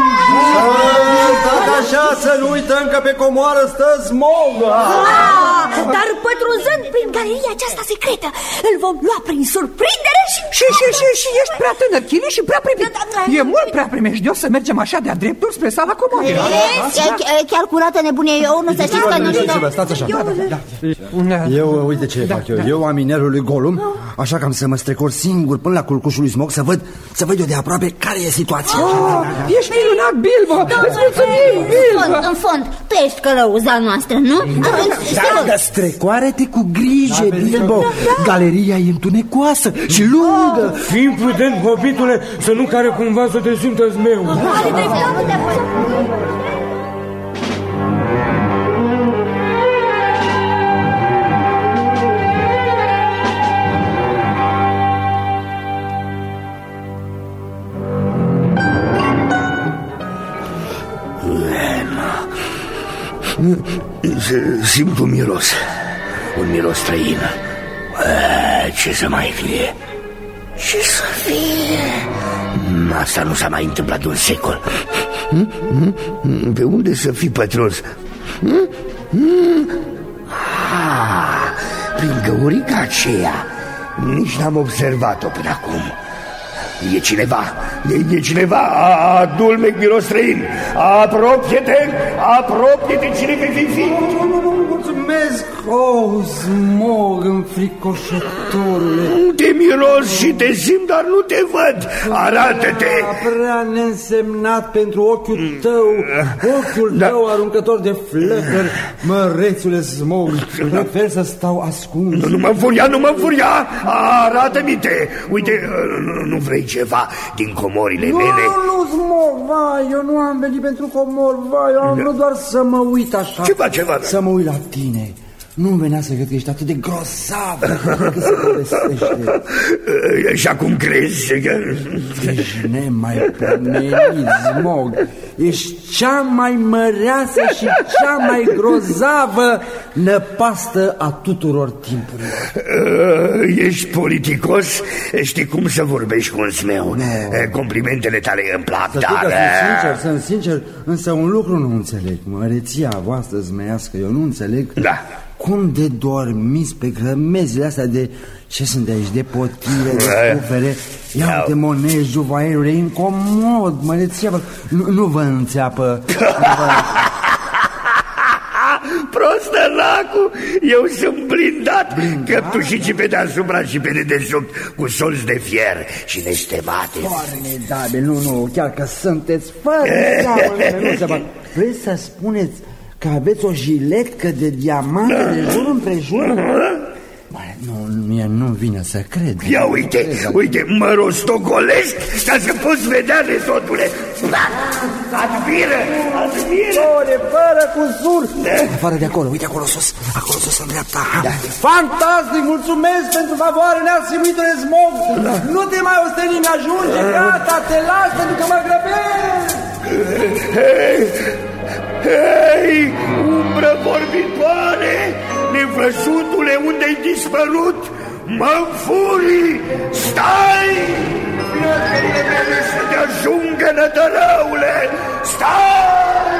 Așa să nu uităm că pe comoară stă Smog. Dar pătrunzând prin galeria aceasta secretă, îl vom lua prin surprindere și ești prea tânăr, Chili, și prea primit. E mult prea primejdios să mergem așa de-a dreptul spre sala comorilor. E chiar curată nebunie, eu nu să știți că nu știu. Stați așa. Eu, uite ce fac eu. Eu am minerul lui Gollum, așa că am să mă strecor singur până la culcușul lui Smog să văd eu de aproape care e situația. Ești minunat, Bilbo! Îți mulțumim, Bilbo! În fond, tu ești călăuza noastră, nu? Dar strecoare-te cu grijă, Bilbo. Galeria e întunecoasă și lungă. Fii prudent, hobitule, să nu care cumva să te simtă zmeu. Simt un miros. Un miros străin. Ce să mai fie? Ce să fie? Asta nu s-a mai întâmplat de un secol. Pe unde să fi pătruns? Prin găurica aceea. Nici n-am observat-o până acum. E cineva, e cineva. Adulmec miros străin. Apropie-te, cine vei fi? Mulțumesc, Smog, înfricoșătorule. Te miros și te simt, dar nu te văd. Arată-te. Prea neînsemnat pentru ochiul tău. Ochiul tău aruncător de flăcări. Mărețule Smog, prefer să stau ascuns. Nu mă înfuria. Arată-mi-te. Uite, nu vrei ceva din comorile mele? Nu, Smog, vai, eu nu am venit pentru comori, vai, eu am vrut doar să mă uit așa. Ceva. Să mă uit la tine. Nu-mi venea să cred că ești atât de grozav că se povestește. Și acum crezi că... Ești nemaipomenit, Smog. Ești cea mai măreasă și cea mai grozavă năpastă a tuturor timpurilor. Ești politicos? Știi cum să vorbești cu un zmeu. Complimentele tale îmi plac, dar... Sunt sincer, însă un lucru nu înțeleg. Măreția voastră zmeiască, eu nu înțeleg. Da. Cum de dormiți pe grămezile astea de... Ce sunt de aici? De potire, de scufere. Ia uite monezi, juvaiere, incomod, măreția. Nu vă înțeapă. Prostălacu, eu sunt blindat. Căptușici pe deasupra și pe dedesubt, cu solți de fier și nestemate. Formidabil, nu, chiar că sunteți fără. Vreți să spuneți că aveți o jiletcă de diamante de jur împrejur? Nu vine să cred. Ia uite, mă rostogolesc ca să poți vedea de totule. Admiră. Fără cusur. Afară de acolo, uite acolo sus în dreapta. Fantastic, mulțumesc pentru favoarele asimilitului Smog. Nu te mai osteni, mi-ajunge, gata, te las pentru că mă grăbesc. Hei, umbră vorbitoare, nevăzutule, unde-ai dispărut? Mă-nfurii, stai! Flăcările mele să te ajungă, nătărăule, stai!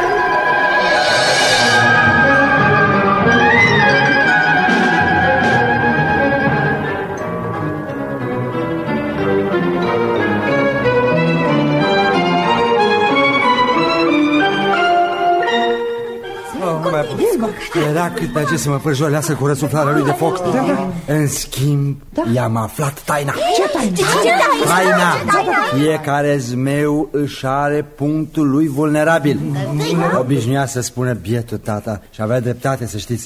Era cât pe să mă păjolească cu răsuflarea lui de foc. În schimb, i-am aflat taina. Ce taina? Fiecare zmeu își are punctul lui vulnerabil. Obișnuia să spună bietul tata și avea dreptate, să știți.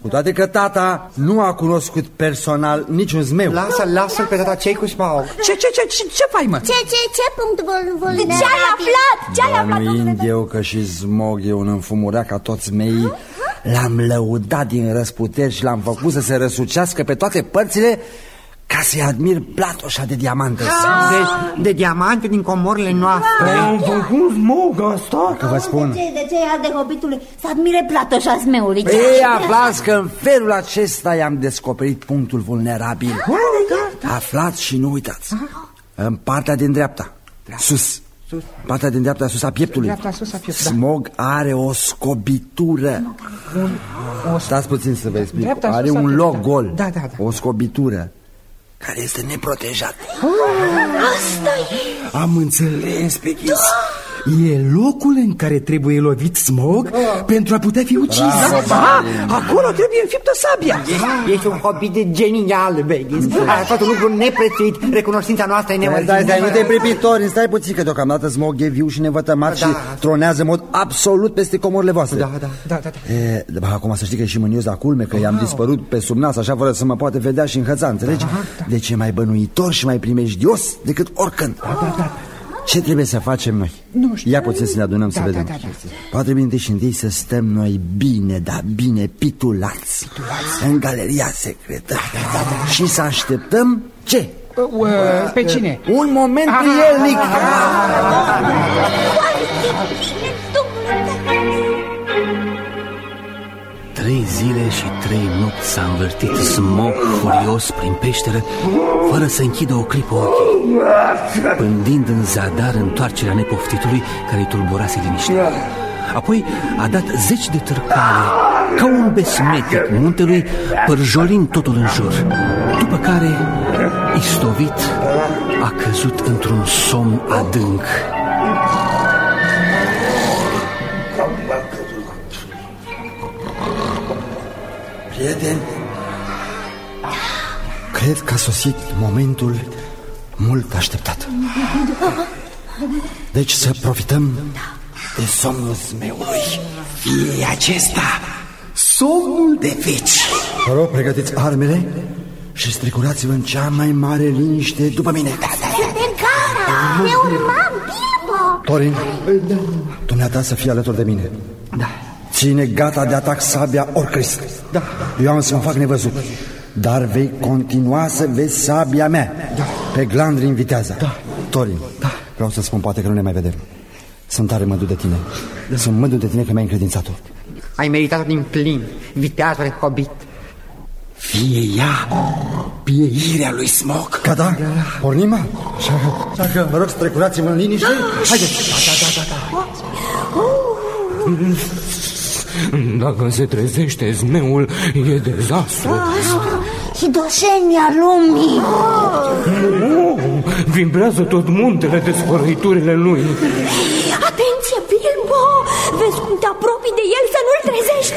Cu toate că tata nu a cunoscut personal niciun zmeu. Lasă-l pe tata, ce-i cu Smog? Ce faci, mă? Ce punct vulnerabil? Ce-ai aflat? Bănuind eu că și Smog e un înfumurat ca toți zmeii, l-am lăudat din răsputeri și l-am făcut să se răsucească pe toate părțile ca să-i admir platoșa de diamante. De diamante din comorile noastre. Am făcut Smog asta? Că vă spun. De ce al de hobitule să admire platoșa zmeului? Ei, aflați că în felul acesta i-am descoperit punctul vulnerabil. Aflați și nu uitați. În partea din dreapta, sus. Partea din dreapta sus a pieptului. Smog are o scobitură. Stați puțin să vă explic. Are un loc gol. O scobitură care este neprotejată. Asta e. Am înțeles, Peghis. E locul în care trebuie lovit Smog pentru a putea fi ucis. Acolo trebuie înfiptă sabia. Ești un hobit genial, Baggins. Ai făcut un lucru neprețuit. Recunoștința noastră e nemărginită. Stai, nu te pripitori. Stai puțin că deocamdată Smog e viu și nevătămat și tronează în mod absolut peste comorile voastre. Da. Acum să știi că e și mânios la culme, că i-am dispărut pe sub nas, așa fără să mă poate vedea și înhăța, înțelegi? Deci e mai bănuitor și mai primejdios decât oricând. Ce trebuie să facem noi? Nu știu. Ia puțin să ne adunăm să vedem. Poate trebuie întâi să stăm noi bine, dar bine pitulați în galeria secretă. Și să așteptăm ce? Pe cine? Un moment prielnic. Trei zile și 3 nopți s-a învârtit Smog furios prin peșteră, fără să închidă o clipă ochii, pândind în zadar întoarcerea nepoftitului care-i tulburase liniștea. Apoi a dat 10 de târcoale, ca un besmetic muntelui, pârjolind totul în jur. După care, istovit, a căzut într-un somn adânc. Prieteni, cred că a sosit momentul mult așteptat. Deci să profităm de somnul zmeului. Fie acesta somnul de veci. Vă rog, pregătiți armele și strecurați-vă în cea mai mare liniște după mine. Suntem gata! Ne urmăm, Bilbo! Thorin, dumneata să fii alături de mine. Ține gata de atac sabia Orcrist. Eu am să mă fac nevăzut, dar vei continua să vezi sabia mea. Pe Glandri invitează. Thorin, vreau să spun, poate că nu ne mai vedem. Sunt tare mândru de tine. Sunt mândru de tine că mi-ai încredințat-o. Ai meritat-o din plin, viteazul hobit. Fie ea pieirea lui Smog. Gata? Pornim? Așa că vă rog să trecurați-vă în liniște. Haideți! Dacă se trezește zmeul, e dezastru. Și doșenia lumii. Vibrează tot muntele de sfărăiturile lui. Atenție, Bilbo! Vezi cum te apropii de el, să nu-l trezești.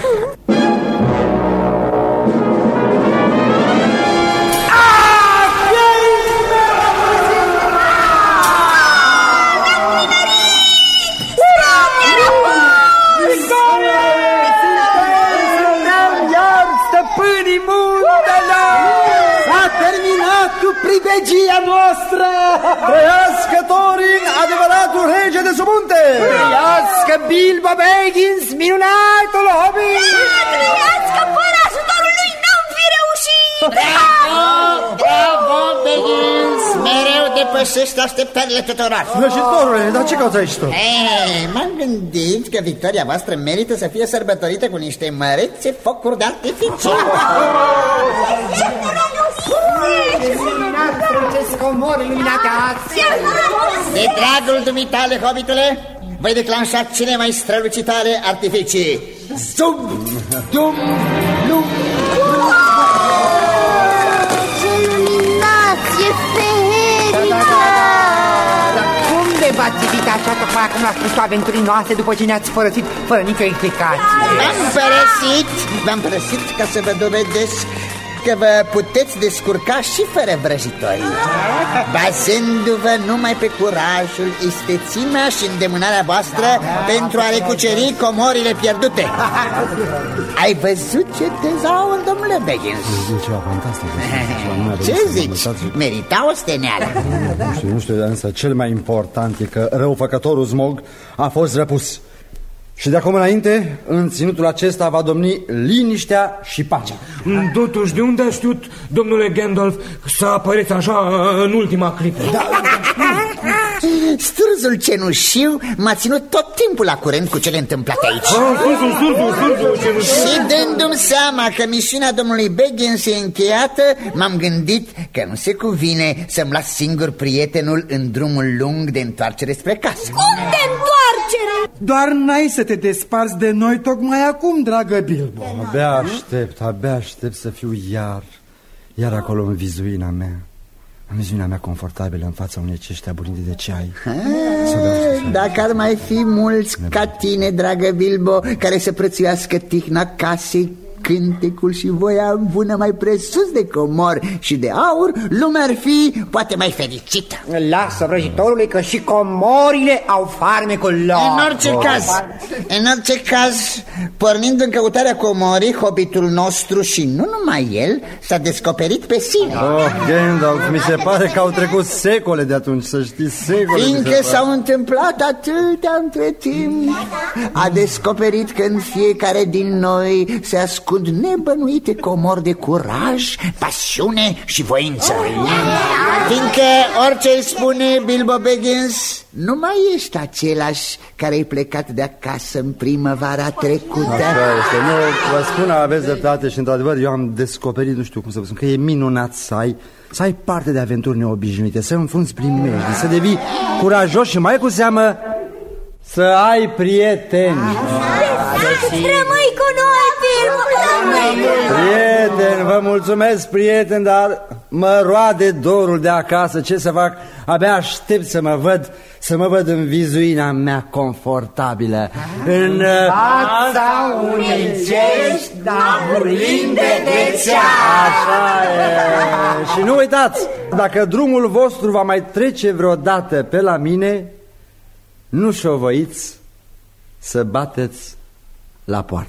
Pribegia noastră! Trăiască Thorin, adevăratul rege de sub munte! Trăiască Bilbo Baggins, minunatul hobbit! Trăiască, fără ajutorul lui n-am fi reușit! Bravo, Baggins! Mereu depășești așteptările tuturor. Vrăjitorule, dar ce cauți aici tu? M-am gândit că victoria voastră merită să fie sărbătorită cu niște mărețe focuri de artificiu. De dragul dumitale, hobitule, voi declanșa cele mai strălucitoare artificii. Zum, dum, lum. Ce iluminație ferică! Dar cum de v-ați ivit așa tocmai acum la sfârșitul aventurii noastre după ce ne-ați părăsit fără nicio explicație? V-am părăsit ca să vă dovedesc că vă puteți descurca și fără vrăjitori, bazându-vă numai pe curajul, istețimea și îndemânarea voastră pentru a recuceri comorile pierdute. Ai văzut ce tezaur, domnule Baggins? Ceva fantastic. Ce zici? Merita o steneală. Nu știu, însă cel mai important e că răufăcătorul Smog a fost răpus. Și de acum înainte, în ținutul acesta va domni liniștea și pacea. Totuși, de unde a știut, domnule Gandalf, să apăreți așa în ultima clipă? Sturzul cenușiu m-a ținut tot timpul la curent cu cele întâmplate aici. Și dându-mi seama că misiunea domnului Baggins e încheiată, m-am gândit că nu se cuvine să-mi las singur prietenul în drumul lung de întoarcere spre casă. Cum de întoarcere? Doar n-ai să te desparți de noi tocmai acum, dragă Bilbo. Abia aștept să fiu iar acolo în vizuina mea. În viziunea mea confortabilă în fața unei cești aburite de ceai. Dacă ar mai fi mulți ca tine, dragă Bilbo, care să prețuiască tihna casei, cântecul și voia bună mai presus de comor și de aur, lumea ar fi poate mai fericită. Lasă vrăjitorului că și comorile au farmecul lor. În orice caz, pornind în căutarea comorii, hobbitul nostru și nu numai el s-a descoperit pe sine. Gandalf, mi se pare că au trecut secole de atunci, să știi, secole. Fiindcă s-au întâmplat atâtea între timp, a descoperit că în fiecare din noi se ascund nebănuite comori de curaj, pasiune și voință. Fiindcă orice îi spune Bilbo Baggins, nu mai ești același care ai plecat de acasă în primăvara trecută. Așa este, nu, vă spun, aveți dreptate și într-adevăr eu am descoperit, nu știu cum să vă spun, că e minunat să ai parte de aventuri neobișnuite, să înfrunți primejdii, să devii curajos și mai cu seamă să ai prieteni. Rămâi cu noi, Bilbo! Prieten, vă mulțumesc, prieten, dar mă roade dorul de acasă. Ce să fac? Abia aștept să mă văd în vizuina mea confortabilă, în fața unei cești aburinde de ceai. Așa e. Și nu uitați, dacă drumul vostru va mai trece vreodată pe la mine, nu șovăiți să bateți la poartă.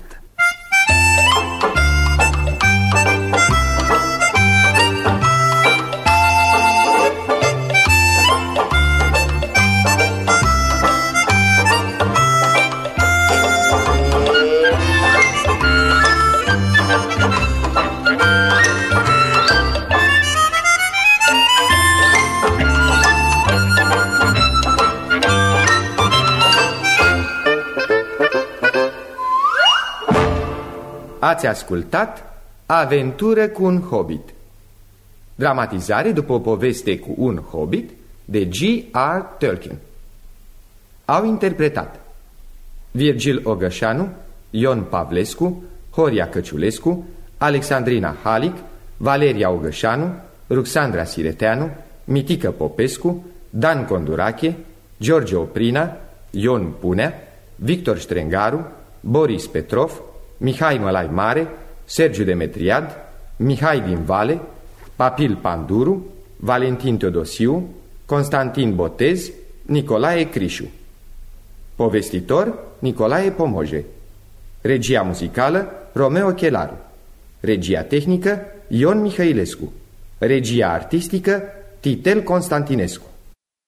Ați ascultat Aventură cu un hobbit, dramatizare după o poveste cu un hobbit de G.R. Tolkien. Au interpretat Virgil Ogășanu, Ion Pavlescu, Horia Căciulescu, Alexandrina Halic, Valeria Ogășanu, Ruxandra Sireteanu, Mitică Popescu, Dan Condurache, George Oprina, Ion Punea, Victor Ștrengaru, Boris Petrov, Mihai Mălai Mare, Sergiu Demetriad, Mihai din Vale, Papil Panduru, Valentin Teodosiu, Constantin Botez, Nicolae Crișu. Povestitor Nicolae Pomoje. Regia muzicală Romeo Chelaru. Regia tehnică Ion Mihailescu. Regia artistică Titel Constantinescu.